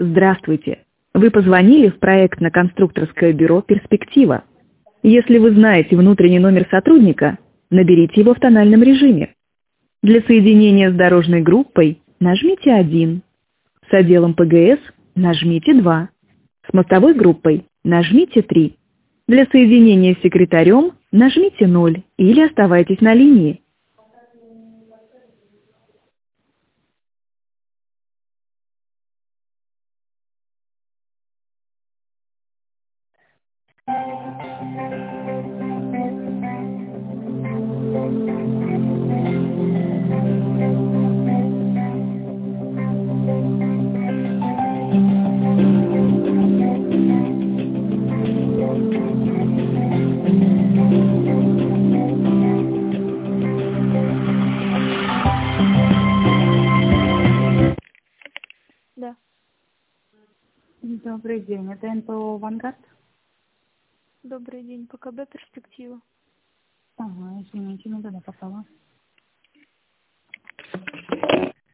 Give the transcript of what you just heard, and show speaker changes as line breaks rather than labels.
Здравствуйте. Вы позвонили в проектно-конструкторское бюро «Перспектива». Если вы знаете внутренний номер сотрудника, наберите его в тональном режиме. Для соединения с дорожной группой нажмите 1. С отделом ПГС нажмите 2. С мостовой группой нажмите 3. Для соединения с секретарем нажмите 0 или оставайтесь на линии.
Да.
Добрый день, это НПО «Авангард».
Добрый день. ПКБ «Перспектива».
Ага, извините, не туда попала.